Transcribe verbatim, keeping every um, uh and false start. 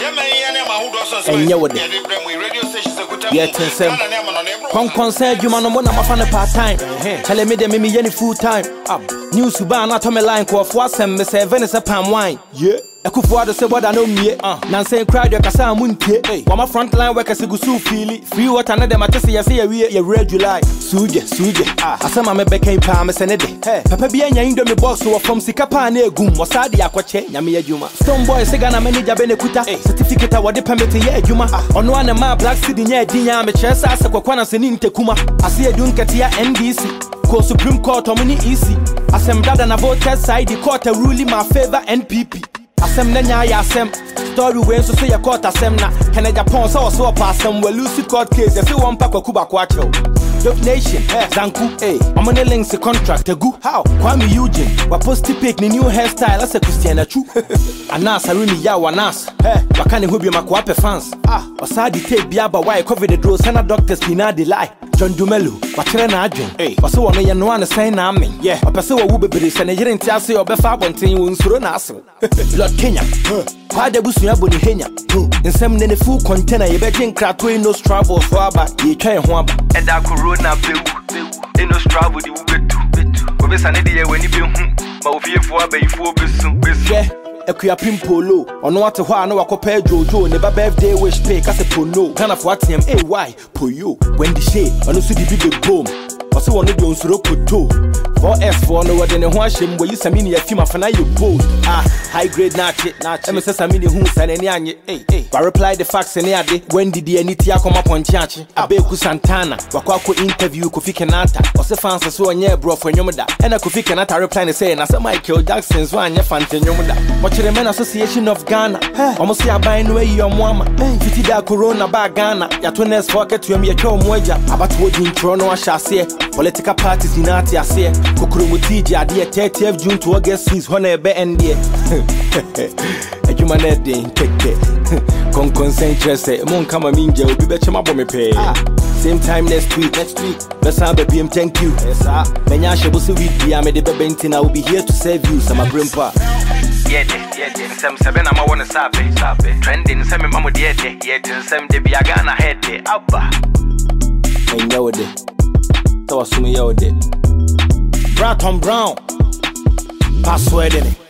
And you would yet some concern you man on my fan part time. Tell me the mimi any full time. News to ban not on my line for what's and Miss Venice a palm wine. Yeah. I could father say what I know me. Nancy cried your Casa Munte. While my front line workers go so feely. Free water another Matisse, I see a real red July. Suje, Suje. I saw my became Palmas and a day. Papa be an Indomie boss who from Sikapa near Goom, Wasadi Aquache, Yamia Juma. Stone boy, Segana Manager Benecuta, certificate of what the permit yeah, Juma. On one of my black city near Dinya, Mechas, Aquanas and Tekuma. I see a Dunkatia N D C. Call Supreme Court on many easy. I sam dad and a voter side, the court ruling my favor N P P. Asem nanya ya asem story when so say ya court asem na Kenya Japan so so pass some we lose court case you feel one pack Kuba kwacho Dope Nation Zanku eh amone links the contract gu how Kwame Eugene wa post pick ni new hairstyle as a Christiana Chu Anas Aruni ya wanas eh wakane hobi makwape fans ah wasadi take bia ba why cover the draw sana doctors pina de lie John Dumelu wakere na adwen eh waso wono ye no an sign na amen yeah opese wo wo bebere se na yire ntiase obefa abonten wo nsuro na asel Kenya, why the bush you have on the Henya? In some nene full container, you betting crackling no travel for about ye try one. And that corona bill, in no travel, you get to bit. Over Sunday when you been home, but if you for a bay for business, yeah. A queer pimpolo, or no water, why no compare Jojo, never birthday wish take as a polo. Kind of what him, eh, why? Po you, when the shade, and also the big boom. Also, one of those rock with two. four S for no one in a washing where you samini a few of you both. Ah, high grade natchet, natchet. M S S Amini who's and any anya. Eh, eh. But reply the facts and day. When did the Anitia come up on Chachi? Abeku Santana, Wakako interview Kofi Kenata. Or the fans as well, yeah, bro, for Yomada. And a Kofi Kenata reply and say, Nasa Michael Jackson's one, your fan to Yomada. Watch the Men Association of Ghana. Almost see a buying way your mama. Fifty da Corona by Ghana. Yatunes pocket to me a Joe Moja. About what in Toronto, I shall say. Political parties in Atia say. Kukurumutiji adi thirtieth June to August sixth hone be endie adwuma na dey keke kon concentrate say mon kama minje obi be chema bo me pay same time next week next week besa be bim thank you yes sir menya shebo so week bia me de be benti na will be here to serve you some abrimpa yeah yeah yeah some seven am wanna sabe sabe trending some mamo de yeah yeah some de bia Ghana head de abba enya wode to asumi ya wode Braton Brown, password in it.